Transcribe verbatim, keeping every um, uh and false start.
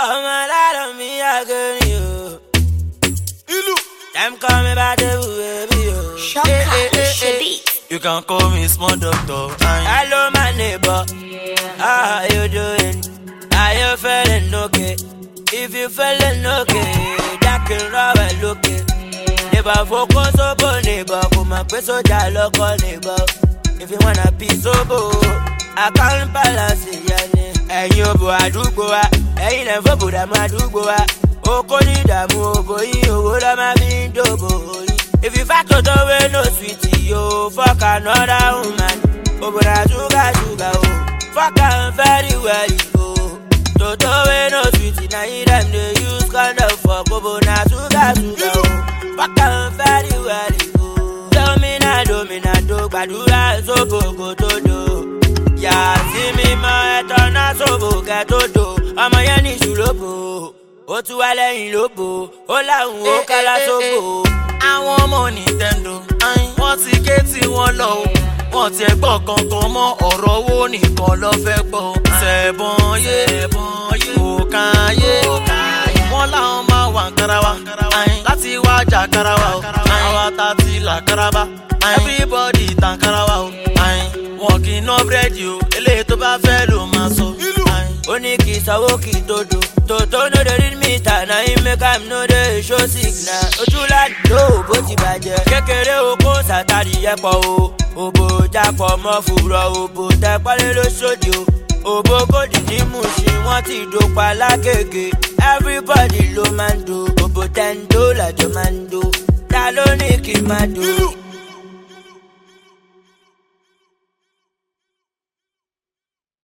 I'm a lot of me, I get you. Them call me by the baby, yo. Shaka, Eh, eh, eh, eh. You can call me small doctor. Aye. Hello, my neighbor. How you doing? Are you feeling okay? If you feeling okay, that can rubber looking. Neighbor focus up, neighbor. Come and pay so dialogue, neighbor. If you wanna be sober, I can't balance it, yani. And you go, I do go, I ain't never put a man do go. Oko ni damu oko yi owo la ma fi dobo yi. If you fuck to the no sweetie yo, fuck another woman. Obura sugar sugar oh, fuck am very well yo. To the no sweetie na you them they use kind of fuck obuna sugar sugar oh, fuck am very well yo. Domina domina do gbadura so go to do. Ya see me ma etona so bo get to do. Ọmọ yẹn ní ṣùlọ́bù. Ó tún wá lẹ́yìn lóbo, ó láhùn ó kálá sóbò. Àwọn ọmọ Nintendo, wọ́n ti ké tí wọ́n lọ o. Wọ́n ti ẹgbọ́ kankan mọ́ ọ̀rọ̀ owó nìkan lọ fẹ́ gbọ́. Sẹ̀bọ̀n yé, òkàn yé. Wọ́n láwọn máa wà Nkarawa, láti wá jà Karawa o. Àwa ta ti là Karaba, everybody tàn Karawa o. Wọ́n kì í ná búrẹ́dì o, eléyìí tó bá fẹ́ ló máa sọ. Ó ní kì í sanwó kì í tó do. Tòótọ́ no dey read me ta na him make am no dey show signal. Ojú ládùúgbò bó ti bàjẹ́. Kékeré oko sàtàrí yẹpọ̀ o. Òbò jápọ̀ mọ́ fùrọ̀ òbò tẹ́pọ́lé ló ṣòdì o. Òbò kòdì ní Mùṣín wọ́n ti dòpa lákèké. Everybody ló máa ń do. Òbò tẹ́ńdó làjọ máa ń do. Ta ló ní kí n máa do?